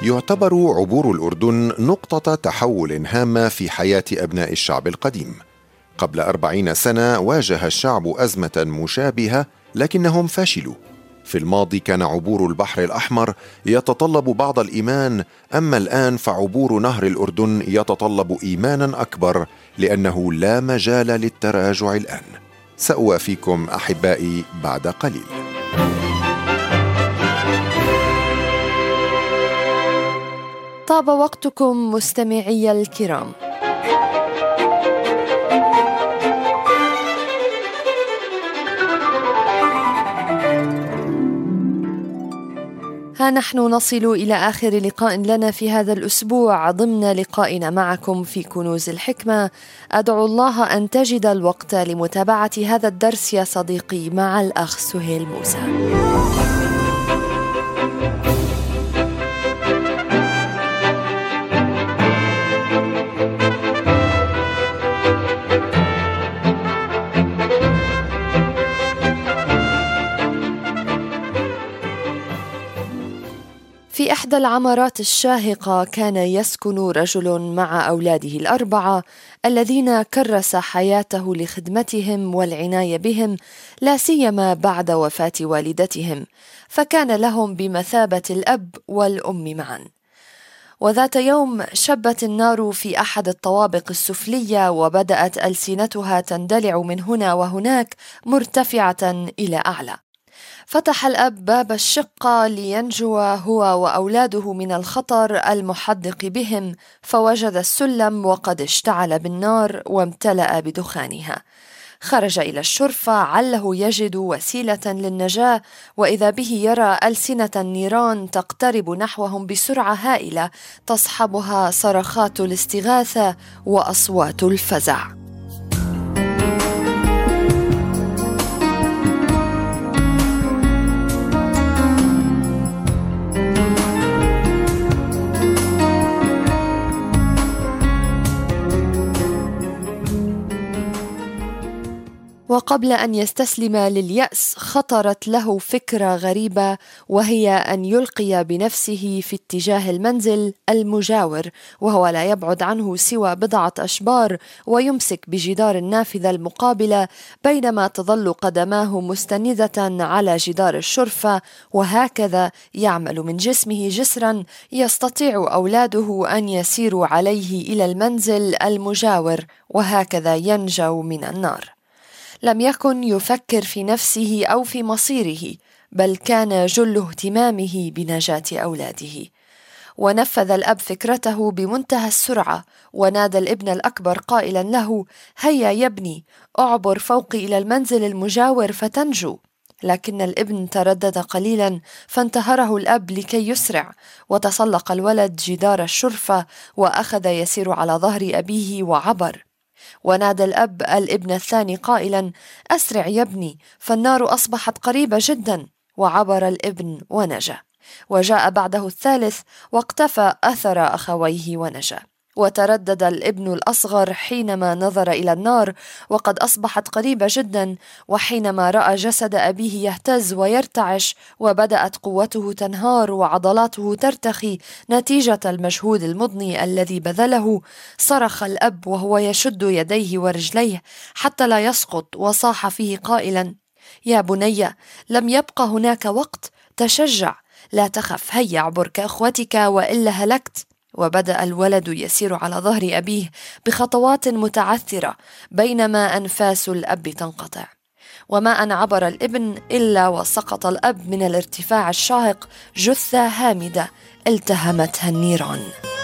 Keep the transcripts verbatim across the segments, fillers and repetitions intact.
يعتبر عبور الأردن نقطة تحول هامة في حياة أبناء الشعب القديم. قبل أربعين سنة واجه الشعب أزمة مشابهة لكنهم فشلوا. في الماضي كان عبور البحر الأحمر يتطلب بعض الإيمان، أما الآن فعبور نهر الأردن يتطلب إيمانا أكبر لأنه لا مجال للتراجع الآن. سأوافيكم أحبائي بعد قليل. طاب وقتكم مستمعي الكرام. ها نحن نصل إلى آخر لقاء لنا في هذا الأسبوع ضمن لقائنا معكم في كنوز الحكمة. أدعو الله أن تجد الوقت لمتابعة هذا الدرس يا صديقي مع الأخ سهيل موسى. في إحدى العمارات الشاهقة كان يسكن رجل مع أولاده الأربعة الذين كرس حياته لخدمتهم والعناية بهم، لا سيما بعد وفاة والدتهم، فكان لهم بمثابة الأب والأم معا. وذات يوم شبت النار في أحد الطوابق السفلية، وبدأت ألسنتها تندلع من هنا وهناك مرتفعة إلى أعلى. فتح الأب باب الشقة لينجو هو وأولاده من الخطر المحدق بهم، فوجد السلم وقد اشتعل بالنار وامتلأ بدخانها. خرج إلى الشرفة عله يجد وسيلة للنجاة، وإذا به يرى ألسنة النيران تقترب نحوهم بسرعة هائلة تصحبها صرخات الاستغاثة وأصوات الفزع. وقبل أن يستسلم لليأس خطرت له فكرة غريبة، وهي أن يلقي بنفسه في اتجاه المنزل المجاور، وهو لا يبعد عنه سوى بضعة أشبار، ويمسك بجدار النافذة المقابلة بينما تظل قدماه مستندة على جدار الشرفة، وهكذا يعمل من جسمه جسرا يستطيع أولاده أن يسيروا عليه إلى المنزل المجاور، وهكذا ينجو من النار. لم يكن يفكر في نفسه أو في مصيره، بل كان جل اهتمامه بنجاة أولاده. ونفذ الأب فكرته بمنتهى السرعة، ونادى الابن الأكبر قائلا له: هيا يا ابني، أعبر فوقي إلى المنزل المجاور فتنجو. لكن الابن تردد قليلا، فانتهره الأب لكي يسرع، وتسلق الولد جدار الشرفة وأخذ يسير على ظهر أبيه وعبر. ونادى الأب الابن الثاني قائلا: أسرع يا ابني، فالنار أصبحت قريبة جدا. وعبر الابن ونجا. وجاء بعده الثالث واقتفى أثر أخويه ونجا. وتردد الابن الأصغر حينما نظر إلى النار وقد أصبحت قريبة جدا، وحينما رأى جسد أبيه يهتز ويرتعش وبدأت قوته تنهار وعضلاته ترتخي نتيجة المجهود المضني الذي بذله، صرخ الأب وهو يشد يديه ورجليه حتى لا يسقط، وصاح فيه قائلا: يا بني، لم يبق هناك وقت، تشجع، لا تخف، هيا اعبر كأخوتك وإلا هلكت. وبدأ الولد يسير على ظهر أبيه بخطوات متعثرة بينما أنفاس الأب تنقطع. وما أن عبر الابن إلا وسقط الأب من الارتفاع الشاهق جثة هامدة التهمتها النيران.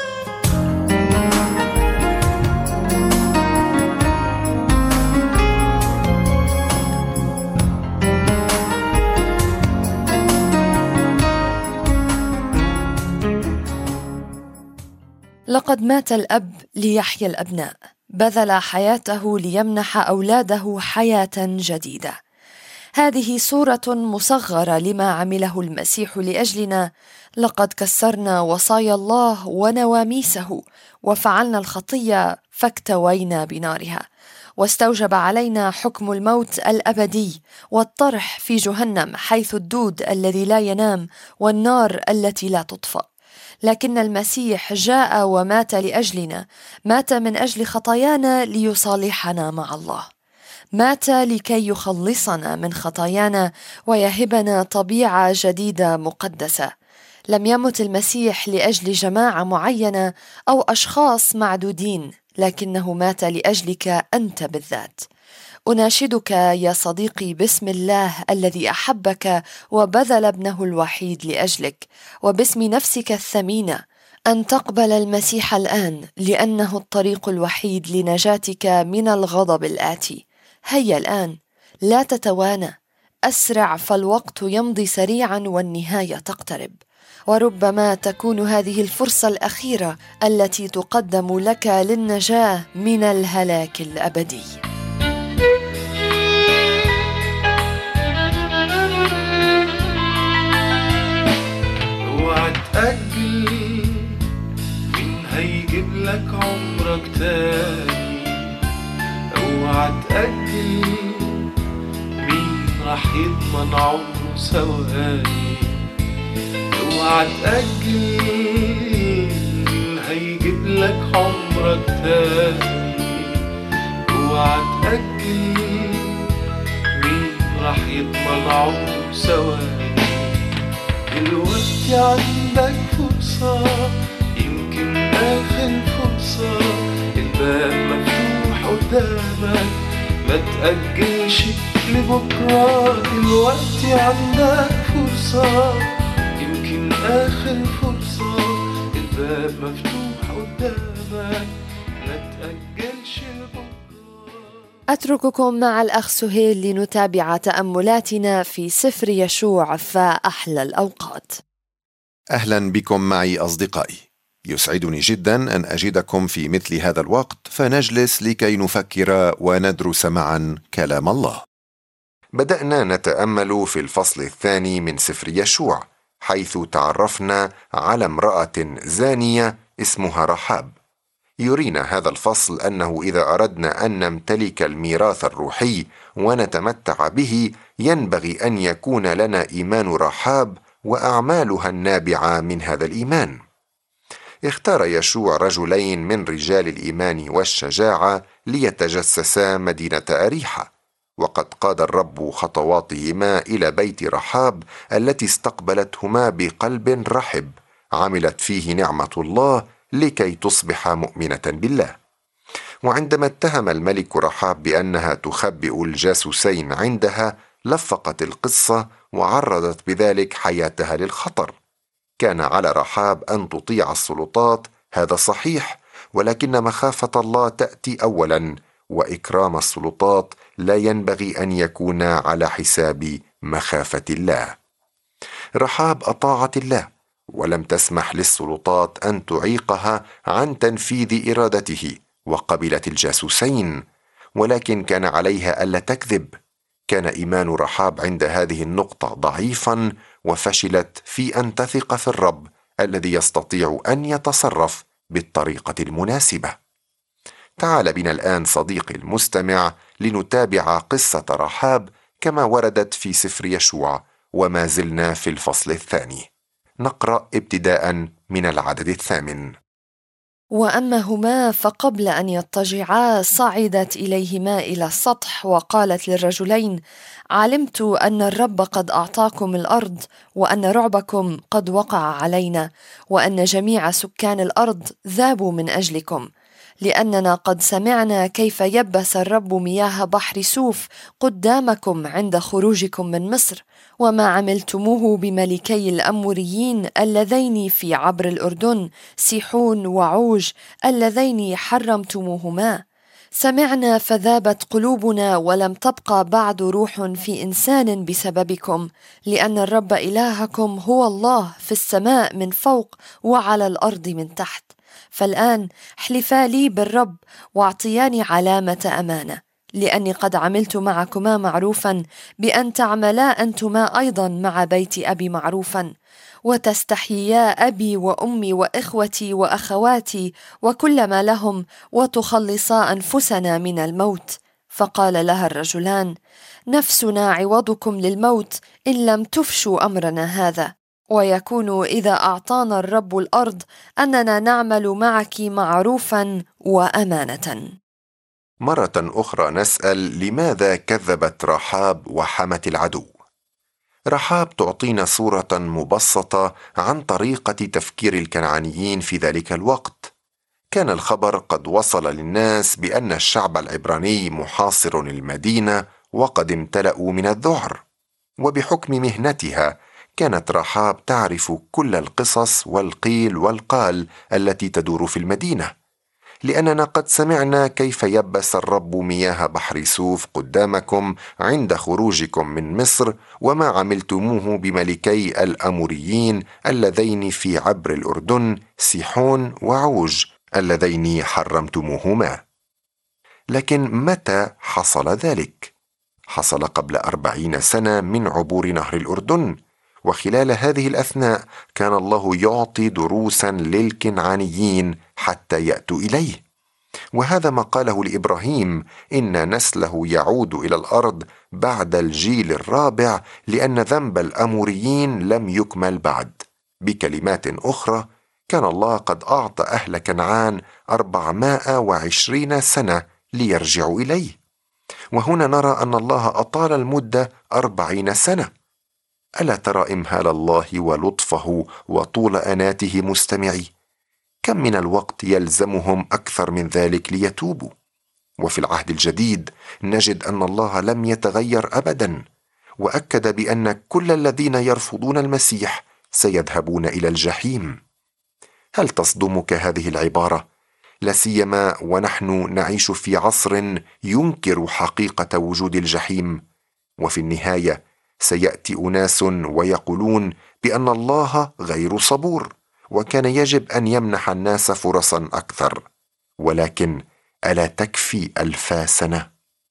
لقد مات الأب ليحيى الأبناء، بذل حياته ليمنح أولاده حياة جديدة. هذه صورة مصغرة لما عمله المسيح لأجلنا. لقد كسرنا وصايا الله ونواميسه، وفعلنا الخطية فاكتوينا بنارها، واستوجب علينا حكم الموت الأبدي والطرح في جهنم، حيث الدود الذي لا ينام والنار التي لا تطفأ. لكن المسيح جاء ومات لأجلنا، مات من أجل خطايانا ليصالحنا مع الله، مات لكي يخلصنا من خطايانا ويهبنا طبيعة جديدة مقدسة. لم يمت المسيح لأجل جماعة معينة أو أشخاص معدودين، لكنه مات لأجلك أنت بالذات. أناشدك يا صديقي باسم الله الذي أحبك وبذل ابنه الوحيد لأجلك، وباسم نفسك الثمينة، أن تقبل المسيح الآن، لأنه الطريق الوحيد لنجاتك من الغضب الآتي. هيا الآن، لا تتوانى، أسرع فالوقت يمضي سريعا والنهاية تقترب، وربما تكون هذه الفرصة الأخيرة التي تقدم لك للنجاة من الهلاك الأبدي. اوعى تأجل، مين هيجيب لك عمرك تاني؟ اوعى تأجل، مين راح يضمن عمره ثواني؟ اوعى تأجل، مين هيجيب لك عمرك تاني؟ اوعى تأجل، مين راح يضمن عمره ثواني؟ دلوقتي عندك فرصة، يمكن آخر فرصة، الباب مفتوح قدامك، ما تأجلش لبكرة. دلوقتي عندك فرصة، يمكن آخر فرصة، الباب مفتوح قدامك، ما تأجلش لبكرة. أترككم مع الأخ سهيل لنتابع تأملاتنا في سفر يشوع فأحلى الأوقات. أهلا بكم معي أصدقائي، يسعدني جدا أن أجدكم في مثل هذا الوقت فنجلس لكي نفكر وندرس معا كلام الله. بدأنا نتأمل في الفصل الثاني من سفر يشوع، حيث تعرفنا على امرأة زانية اسمها رحاب. يرينا هذا الفصل أنه إذا أردنا أن نمتلك الميراث الروحي ونتمتع به، ينبغي أن يكون لنا إيمان رحاب وأعمالها النابعة من هذا الإيمان. اختار يشوع رجلين من رجال الإيمان والشجاعة ليتجسسا مدينة أريحة، وقد قاد الرب خطواتهما إلى بيت رحاب التي استقبلتهما بقلب رحب عملت فيه نعمة الله لكي تصبح مؤمنة بالله. وعندما اتهم الملك رحاب بأنها تخبئ الجاسوسين عندها، لفقت القصة وعرضت بذلك حياتها للخطر. كان على رحاب أن تطيع السلطات، هذا صحيح، ولكن مخافة الله تأتي أولا، وإكرام السلطات لا ينبغي أن يكون على حساب مخافة الله. رحاب أطاعت الله ولم تسمح للسلطات أن تعيقها عن تنفيذ إرادته، وقبلت الجاسوسين، ولكن كان عليها ألا تكذب. كان إيمان رحاب عند هذه النقطة ضعيفا، وفشلت في أن تثق في الرب الذي يستطيع أن يتصرف بالطريقة المناسبة. تعال بنا الآن صديقي المستمع لنتابع قصة رحاب كما وردت في سفر يشوع، وما زلنا في الفصل الثاني. نقرأ ابتداء من العدد الثامن. وأما هما فقبل أن يضطجعا صعدت إليهما إلى السطح وقالت للرجلين: علمت أن الرب قد أعطاكم الأرض، وأن رعبكم قد وقع علينا، وأن جميع سكان الأرض ذابوا من أجلكم، لأننا قد سمعنا كيف يبس الرب مياه بحر سوف قدامكم عند خروجكم من مصر، وما عملتموه بملكي الأموريين اللذين في عبر الأردن، سيحون وعوج، اللذين حرمتموهما. سمعنا فذابت قلوبنا، ولم تبقى بعد روح في إنسان بسببكم، لأن الرب إلهكم هو الله في السماء من فوق وعلى الأرض من تحت. فالآن احلفا لي بالرب واعطياني علامة أمانة، لأني قد عملت معكما معروفا، بأن تعملا أنتما أيضا مع بيت أبي معروفا، وتستحييا أبي وأمي وإخوتي وأخواتي وكل ما لهم، وتخلصا أنفسنا من الموت. فقال لها الرجلان: نفسنا عوضكم للموت إن لم تفشوا أمرنا هذا. ويكون إذا أعطانا الرب الأرض أننا نعمل معك معروفا وأمانة. مرة أخرى نسأل: لماذا كذبت رحاب وحمت العدو؟ رحاب تعطينا صورة مبسطة عن طريقة تفكير الكنعانيين في ذلك الوقت. كان الخبر قد وصل للناس بأن الشعب العبراني محاصر المدينة وقد امتلأوا من الذعر، وبحكم مهنتها كانت رحاب تعرف كل القصص والقيل والقال التي تدور في المدينة، لأننا قد سمعنا كيف يبس الرب مياه بحر سوف قدامكم عند خروجكم من مصر، وما عملتموه بملكي الأموريين اللذين في عبر الأردن، سيحون وعوج، اللذين حرمتموهما. لكن متى حصل ذلك؟ حصل قبل أربعين سنة من عبور نهر الأردن، وخلال هذه الأثناء كان الله يعطي دروسا للكنعانيين حتى يأتوا إليه. وهذا ما قاله لإبراهيم: إن نسله يعود إلى الأرض بعد الجيل الرابع، لأن ذنب الأموريين لم يكمل بعد. بكلمات أخرى، كان الله قد أعطى أهل كنعان أربعمائة وعشرين سنة ليرجعوا إليه، وهنا نرى أن الله أطال المدة أربعين سنة. ألا ترى إمهال الله ولطفه وطول أناته مستمعي؟ كم من الوقت يلزمهم أكثر من ذلك ليتوبوا؟ وفي العهد الجديد نجد أن الله لم يتغير أبدا، وأكد بأن كل الذين يرفضون المسيح سيذهبون إلى الجحيم. هل تصدمك هذه العبارة؟ لا سيما ونحن نعيش في عصر ينكر حقيقة وجود الجحيم. وفي النهاية سيأتي أناس ويقولون بأن الله غير صبور، وكان يجب أن يمنح الناس فرصا أكثر. ولكن ألا تكفي ألف سنة؟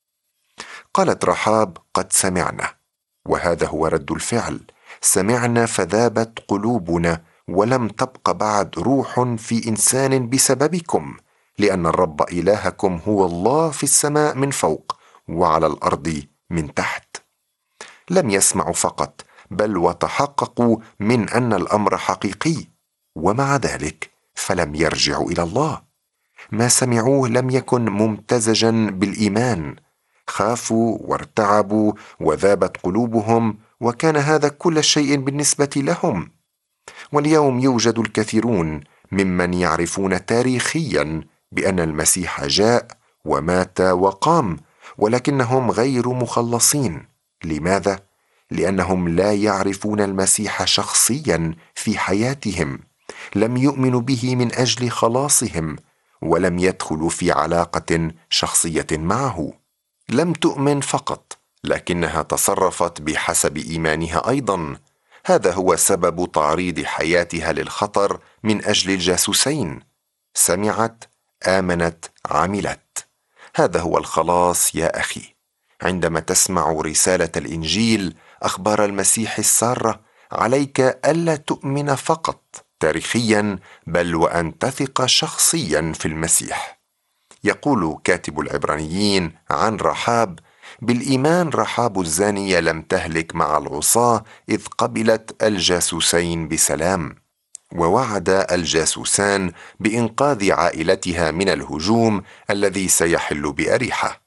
قالت رحاب: قد سمعنا. وهذا هو رد الفعل: سمعنا فذابت قلوبنا، ولم تبق بعد روح في إنسان بسببكم، لأن الرب إلهكم هو الله في السماء من فوق وعلى الأرض من تحت. لم يسمعوا فقط، بل وتحققوا من أن الأمر حقيقي، ومع ذلك فلم يرجعوا إلى الله. ما سمعوه لم يكن ممتزجا بالإيمان، خافوا وارتعبوا وذابت قلوبهم، وكان هذا كل شيء بالنسبة لهم. واليوم يوجد الكثيرون ممن يعرفون تاريخيا بأن المسيح جاء ومات وقام، ولكنهم غير مخلصين. لماذا؟ لأنهم لا يعرفون المسيح شخصيا في حياتهم، لم يؤمنوا به من أجل خلاصهم، ولم يدخلوا في علاقة شخصية معه. لم تؤمن فقط، لكنها تصرفت بحسب إيمانها أيضا. هذا هو سبب تعريض حياتها للخطر من أجل الجاسوسين. سمعت، آمنت، عملت. هذا هو الخلاص يا أخي. عندما تسمع رسالة الإنجيل، أخبار المسيح السارة، عليك ألا تؤمن فقط تاريخيا، بل وأن تثق شخصيا في المسيح. يقول كاتب العبرانيين عن رحاب: بالإيمان رحاب الزانية لم تهلك مع العصاة، إذ قبلت الجاسوسين بسلام. ووعد الجاسوسان بإنقاذ عائلتها من الهجوم الذي سيحل بأريحة.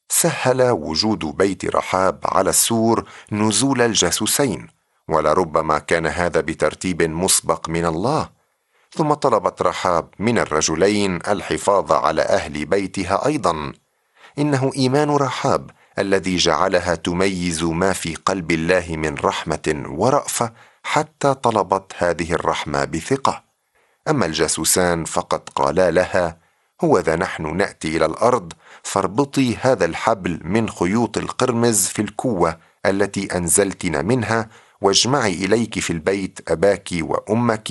سهل وجود بيت رحاب على السور نزول الجاسوسين، ولربما كان هذا بترتيب مسبق من الله. ثم طلبت رحاب من الرجلين الحفاظ على أهل بيتها أيضا. إنه إيمان رحاب الذي جعلها تميز ما في قلب الله من رحمة ورأفة، حتى طلبت هذه الرحمة بثقة. أما الجاسوسان فقد قالا لها: هو ذا نحن نأتي إلى الأرض، فاربطي هذا الحبل من خيوط القرمز في الكوة التي أنزلتنا منها، واجمعي إليك في البيت أباك وأمك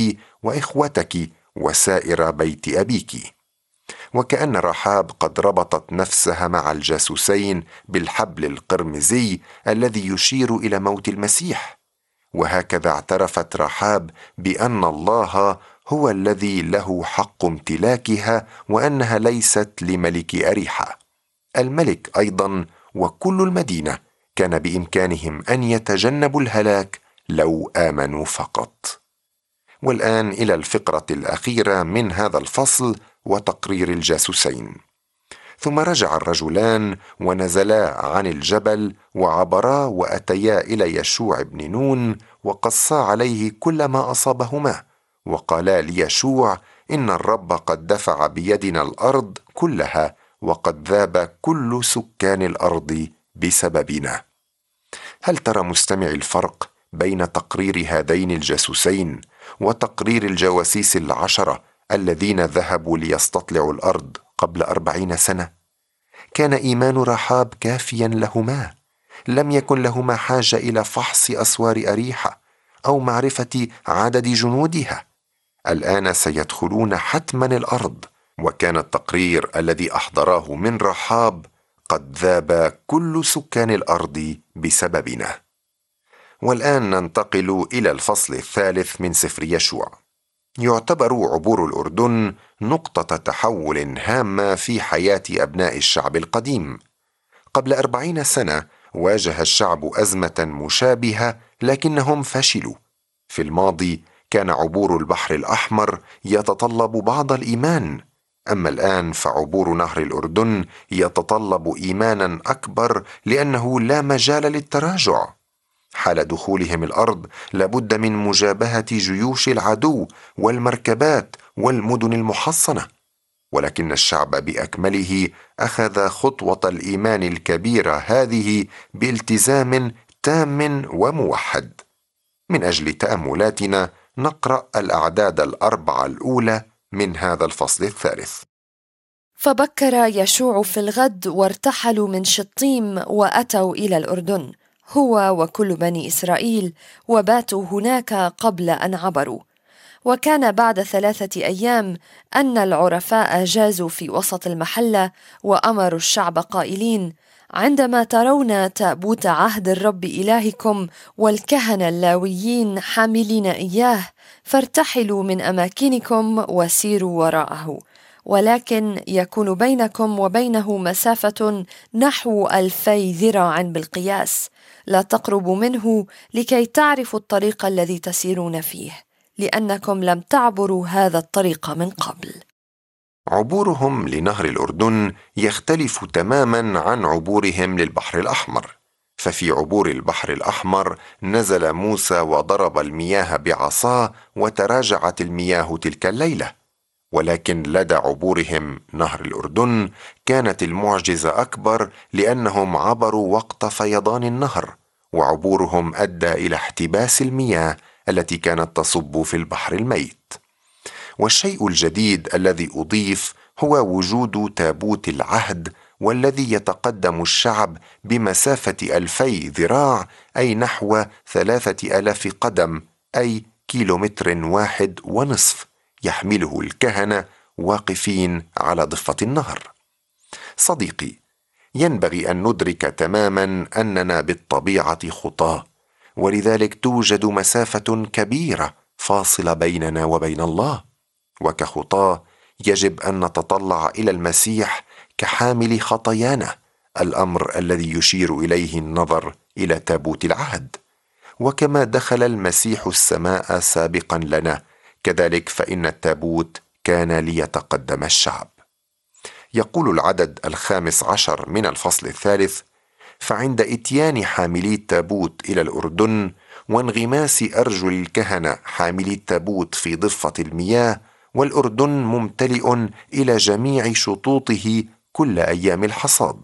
وإخوتك وسائر بيت أبيك. وكأن رحاب قد ربطت نفسها مع الجاسوسين بالحبل القرمزي الذي يشير إلى موت المسيح. وهكذا اعترفت رحاب بأن الله هو الذي له حق امتلاكها، وأنها ليست لملك أريحة. الملك أيضا وكل المدينة كان بإمكانهم أن يتجنبوا الهلاك لو آمنوا فقط. والآن إلى الفقرة الأخيرة من هذا الفصل وتقرير الجاسوسين. ثم رجع الرجلان ونزلا عن الجبل وعبرا وأتيا إلى يشوع بن نون وقصا عليه كل ما أصابهما، وقالا ليشوع: إن الرب قد دفع بيدنا الأرض كلها، وقد ذاب كل سكان الأرض بسببنا. هل ترى مستمعي الفرق بين تقرير هذين الجاسوسين وتقرير الجواسيس العشرة الذين ذهبوا ليستطلعوا الأرض قبل أربعين سنة؟ كان إيمان رحاب كافيا لهما، لم يكن لهما حاجة إلى فحص أسوار أريحة أو معرفة عدد جنودها. الآن سيدخلون حتما الأرض، وكان التقرير الذي أحضراه من رحاب: قد ذاب كل سكان الأرض بسببنا. والآن ننتقل إلى الفصل الثالث من سفر يشوع. يعتبر عبور الأردن نقطة تحول هامة في حياة أبناء الشعب القديم. قبل أربعين سنة واجه الشعب أزمة مشابهة، لكنهم فشلوا. في الماضي كان عبور البحر الأحمر يتطلب بعض الإيمان، أما الآن فعبور نهر الأردن يتطلب إيمانا أكبر، لأنه لا مجال للتراجع. حال دخولهم الأرض لابد من مجابهة جيوش العدو والمركبات والمدن المحصنة، ولكن الشعب بأكمله أخذ خطوة الإيمان الكبيرة هذه بالتزام تام وموحد. من أجل تأملاتنا نقرأ الأعداد الأربعة الأولى من هذا الفصل الثالث. فبكر يشوع في الغد وارتحلوا من شطيم وأتوا إلى الأردن، هو وكل بني إسرائيل، وباتوا هناك قبل أن عبروا. وكان بعد ثلاثة أيام أن العرفاء جازوا في وسط المحلة وأمروا الشعب قائلين: عندما ترون تابوت عهد الرب إلهكم والكهنة اللاويين حاملين إياه، فارتحلوا من أماكنكم وسيروا وراءه، ولكن يكون بينكم وبينه مسافة نحو ألفي ذراع بالقياس، لا تقربوا منه لكي تعرفوا الطريق الذي تسيرون فيه، لأنكم لم تعبروا هذا الطريق من قبل. عبورهم لنهر الأردن يختلف تماما عن عبورهم للبحر الأحمر. ففي عبور البحر الأحمر نزل موسى وضرب المياه بعصاه وتراجعت المياه تلك الليلة، ولكن لدى عبورهم نهر الأردن كانت المعجزة أكبر، لأنهم عبروا وقت فيضان النهر، وعبورهم أدى إلى احتباس المياه التي كانت تصب في البحر الميت. والشيء الجديد الذي أضيف هو وجود تابوت العهد، والذي يتقدم الشعب بمسافة ألفي ذراع، أي نحو ثلاثة ألاف قدم، أي كيلومتر واحد ونصف، يحمله الكهنة واقفين على ضفة النهر. صديقي، ينبغي أن ندرك تماما أننا بالطبيعة خطاة، ولذلك توجد مسافة كبيرة فاصلة بيننا وبين الله، وكخطاة يجب أن نتطلع إلى المسيح كحامل خطايانا، الأمر الذي يشير إليه النظر إلى تابوت العهد. وكما دخل المسيح السماء سابقا لنا، كذلك فإن التابوت كان ليتقدم الشعب. يقول العدد الخامس عشر من الفصل الثالث: فعند إتيان حاملي التابوت إلى الأردن وانغماس أرجل الكهنة حاملي التابوت في ضفة المياه، والأردن ممتلئ إلى جميع شطوطه كل أيام الحصاد.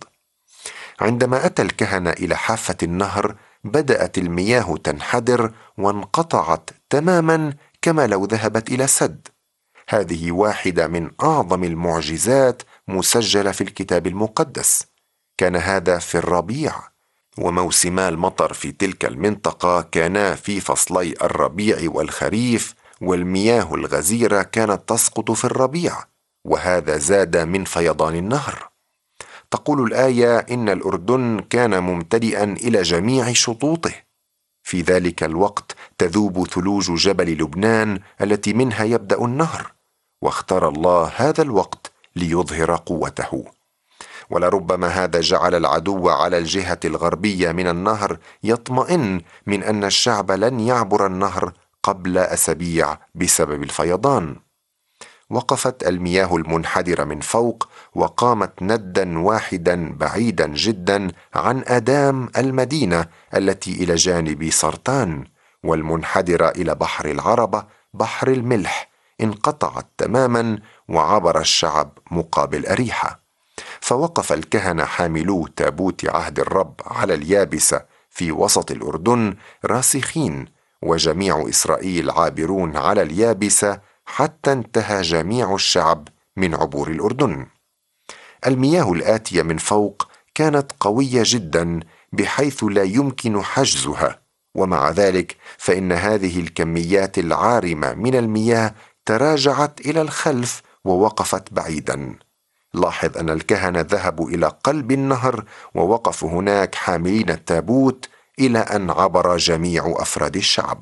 عندما أتى الكهنة إلى حافة النهر بدأت المياه تنحدر وانقطعت تماما كما لو ذهبت إلى سد. هذه واحدة من أعظم المعجزات مسجلة في الكتاب المقدس. كان هذا في الربيع، وموسما المطر في تلك المنطقة كانا في فصلي الربيع والخريف، والمياه الغزيرة كانت تسقط في الربيع، وهذا زاد من فيضان النهر. تقول الآية إن الأردن كان ممتلئا إلى جميع شطوطه. في ذلك الوقت تذوب ثلوج جبل لبنان التي منها يبدأ النهر، واختار الله هذا الوقت ليظهر قوته. ولربما هذا جعل العدو على الجهة الغربية من النهر يطمئن من أن الشعب لن يعبر النهر قبل أسابيع بسبب الفيضان. وقفت المياه المنحدرة من فوق وقامت ندا واحدا بعيدا جدا عن آدام المدينة التي إلى جانب سرطان، والمنحدرة إلى بحر العربة بحر الملح انقطعت تماما، وعبر الشعب مقابل أريحة. فوقف الكهنة حاملو تابوت عهد الرب على اليابسة في وسط الأردن راسخين، وجميع إسرائيل عابرون على اليابسة حتى انتهى جميع الشعب من عبور الأردن. المياه الآتية من فوق كانت قوية جدا بحيث لا يمكن حجزها، ومع ذلك فإن هذه الكميات العارمة من المياه تراجعت إلى الخلف ووقفت بعيدا. لاحظ أن الكهنة ذهبوا إلى قلب النهر ووقفوا هناك حاملين التابوت إلى أن عبر جميع أفراد الشعب.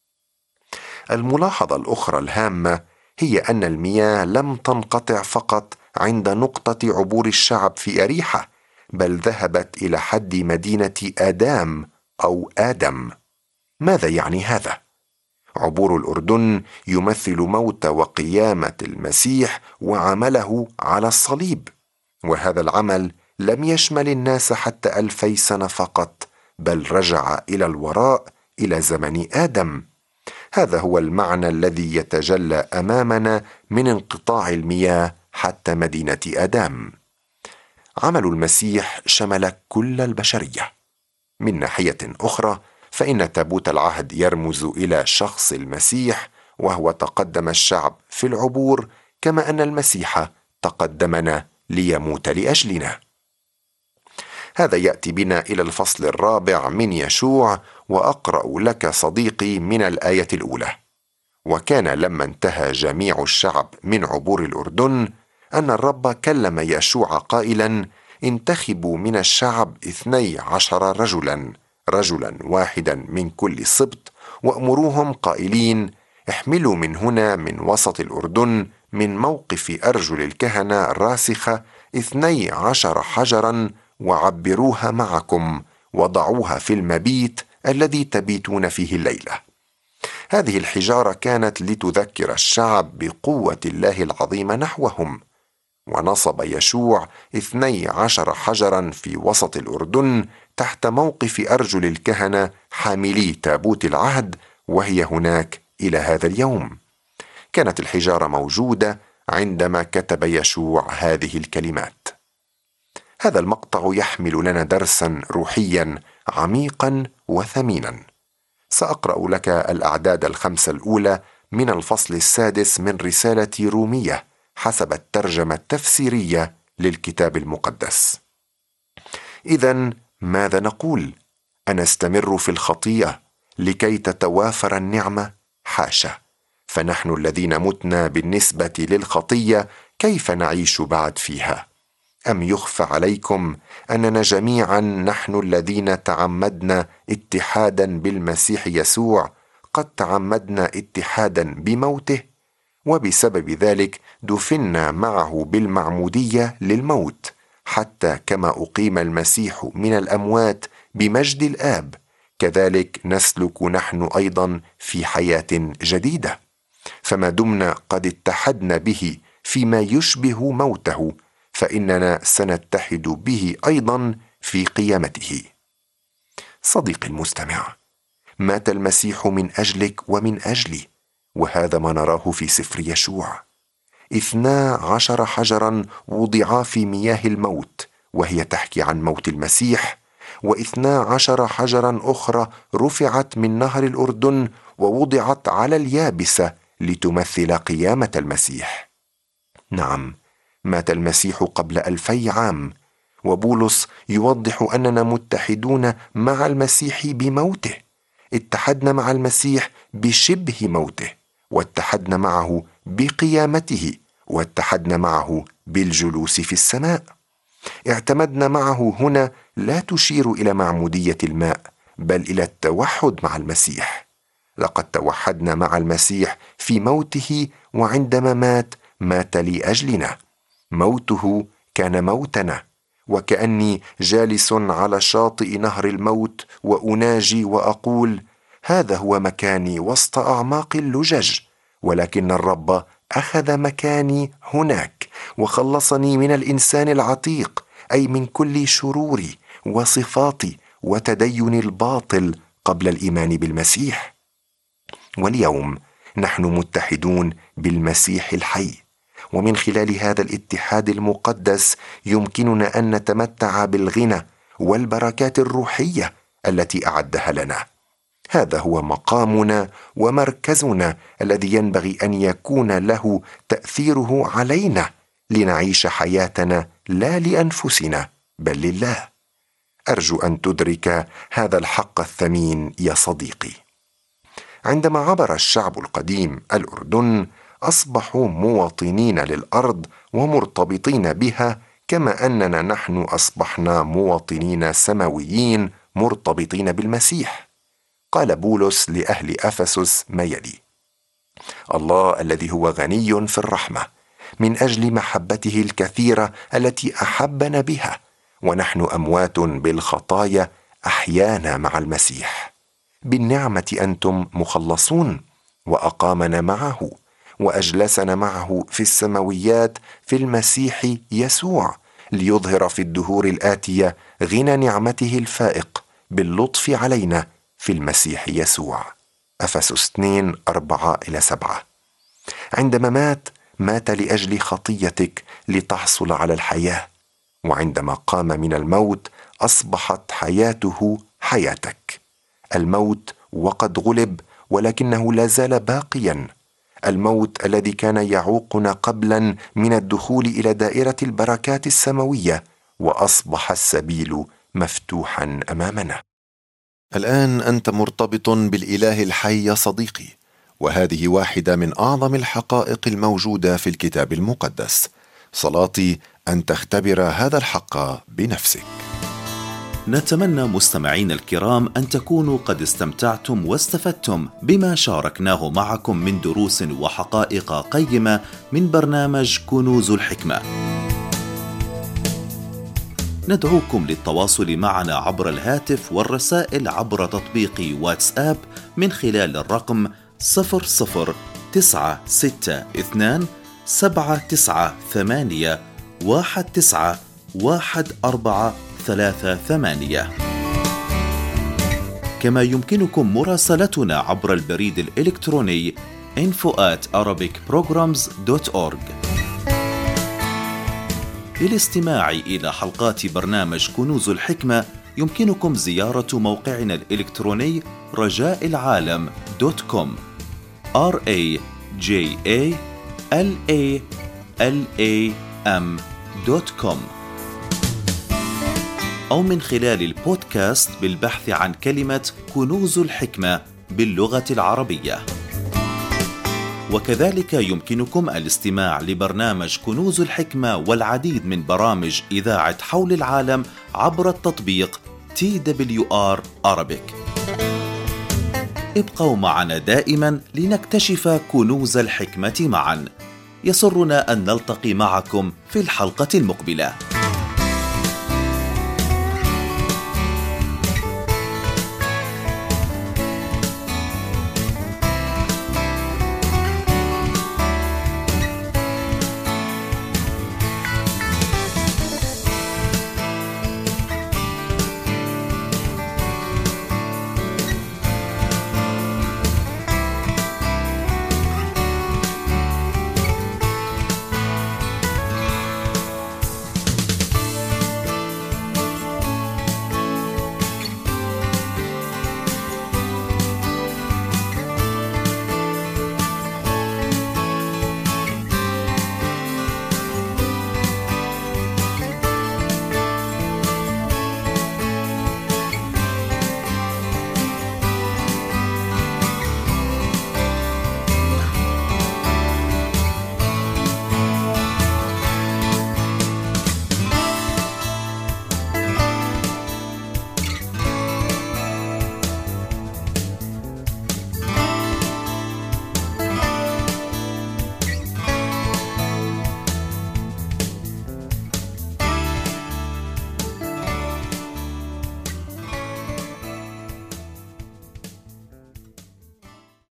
الملاحظة الأخرى الهامة هي أن المياه لم تنقطع فقط عند نقطة عبور الشعب في أريحة، بل ذهبت إلى حد مدينة آدام أو آدم. ماذا يعني هذا؟ عبور الأردن يمثل موت وقيامة المسيح وعمله على الصليب، وهذا العمل لم يشمل الناس حتى ألفي سنة فقط، بل رجع إلى الوراء إلى زمن آدم. هذا هو المعنى الذي يتجلى أمامنا من انقطاع المياه حتى مدينة آدام. عمل المسيح شمل كل البشرية. من ناحية أخرى فإن تابوت العهد يرمز إلى شخص المسيح، وهو تقدم الشعب في العبور كما أن المسيح تقدمنا ليموت لأجلنا. هذا يأتي بنا إلى الفصل الرابع من يشوع، وأقرأ لك صديقي من الآية الأولى. وكان لما انتهى جميع الشعب من عبور الأردن أن الرب كلم يشوع قائلا: انتخبوا من الشعب اثني عشر رجلا رجلا واحدا من كل سبط، وأمروهم قائلين: احملوا من هنا من وسط الأردن من موقف أرجل الكهنة الراسخة اثني عشر حجرا، وعبروها معكم وضعوها في المبيت الذي تبيتون فيه الليلة. هذه الحجارة كانت لتذكر الشعب بقوة الله العظيمة نحوهم. ونصب يشوع اثني عشر حجرا في وسط الأردن تحت موقف أرجل الكهنة حاملي تابوت العهد، وهي هناك إلى هذا اليوم. كانت الحجارة موجودة عندما كتب يشوع هذه الكلمات. هذا المقطع يحمل لنا درسا روحيا عميقا وثمينا. سأقرأ لك الأعداد الخمسة الأولى من الفصل السادس من رسالة رومية حسب الترجمة التفسيرية للكتاب المقدس. إذن ماذا نقول؟ أنستمر في الخطيئة لكي تتوافر النعمة؟ حاشا! فنحن الذين متنا بالنسبة للخطية كيف نعيش بعد فيها؟ أم يخفى عليكم أننا جميعا نحن الذين تعمدنا اتحادا بالمسيح يسوع قد تعمدنا اتحادا بموته، وبسبب ذلك دفنا معه بالمعمودية للموت، حتى كما أقيم المسيح من الأموات بمجد الآب كذلك نسلك نحن أيضا في حياة جديدة. فما دمنا قد اتحدنا به فيما يشبه موته، فإننا سنتحد به أيضا في قيامته. صديقي المستمع، مات المسيح من أجلك ومن أجلي، وهذا ما نراه في سفر يشوع. اثنا عشر حجرا وضعا في مياه الموت، وهي تحكي عن موت المسيح، واثنا عشر حجرا أخرى رفعت من نهر الأردن ووضعت على اليابسة لتمثل قيامة المسيح. نعم، مات المسيح قبل ألفي عام، وبولس يوضح أننا متحدون مع المسيح بموته. اتحدنا مع المسيح بشبه موته، واتحدنا معه بقيامته، واتحدنا معه بالجلوس في السماء. اعتمدنا معه هنا لا تشير إلى معمودية الماء، بل إلى التوحد مع المسيح. لقد توحدنا مع المسيح في موته، وعندما مات مات لأجلنا. موته كان موتنا، وكأني جالس على شاطئ نهر الموت وأناجي وأقول: هذا هو مكاني وسط أعماق اللجج، ولكن الرب أخذ مكاني هناك وخلصني من الإنسان العتيق، أي من كل شروري وصفاتي وتدين الباطل قبل الإيمان بالمسيح. واليوم نحن متحدون بالمسيح الحي، ومن خلال هذا الاتحاد المقدس يمكننا أن نتمتع بالغنى والبركات الروحية التي أعدها لنا. هذا هو مقامنا ومركزنا الذي ينبغي أن يكون له تأثيره علينا لنعيش حياتنا لا لأنفسنا بل لله. أرجو أن تدرك هذا الحق الثمين يا صديقي. عندما عبر الشعب القديم الأردن أصبحوا مواطنين للأرض ومرتبطين بها، كما أننا نحن أصبحنا مواطنين سماويين مرتبطين بالمسيح. قال بولس لأهل أفسس ما يلي: الله الذي هو غني في الرحمة من أجل محبته الكثيرة التي أحبنا بها ونحن أموات بالخطايا أحيانا مع المسيح، بالنعمة أنتم مخلصون، وأقامنا معه وأجلسنا معه في السماويات في المسيح يسوع، ليظهر في الدهور الآتية غنى نعمته الفائق باللطف علينا في المسيح يسوع. أفسس اثنين أربعة إلى سبعة. عندما مات مات لأجل خطيتك لتحصل على الحياة، وعندما قام من الموت أصبحت حياته حياتك. الموت وقد غلب، ولكنه لا زال باقيا. الموت الذي كان يعوقنا قبلا من الدخول إلى دائرة البركات السماوية، وأصبح السبيل مفتوحا أمامنا. الآن أنت مرتبط بالإله الحي يا صديقي، وهذه واحدة من أعظم الحقائق الموجودة في الكتاب المقدس. صلاتي أن تختبر هذا الحق بنفسك. نتمنى مستمعين الكرام أن تكونوا قد استمتعتم واستفدتم بما شاركناه معكم من دروس وحقائق قيمة من برنامج كنوز الحكمة. ندعوكم للتواصل معنا عبر الهاتف والرسائل عبر تطبيق واتساب من خلال الرقم صفر صفر تسعة ستة اثنان سبعة تسعة ثمانية واحد تسعة واحد أربعة ثلاثة ثمانية. كما يمكنكم مراسلتنا عبر البريد الإلكتروني info at arabic programs dot org. للاستماع إلى حلقات برنامج كنوز الحكمة يمكنكم زيارة موقعنا الإلكتروني رجاء العالم دوت كوم r a j a l a l a m دوت كوم، أو من خلال البودكاست بالبحث عن كلمة كنوز الحكمة باللغة العربية. وكذلك يمكنكم الاستماع لبرنامج كنوز الحكمة والعديد من برامج إذاعة حول العالم عبر التطبيق تي دبليو آر Arabic. ابقوا معنا دائما لنكتشف كنوز الحكمة معا. يسرنا أن نلتقي معكم في الحلقة المقبلة.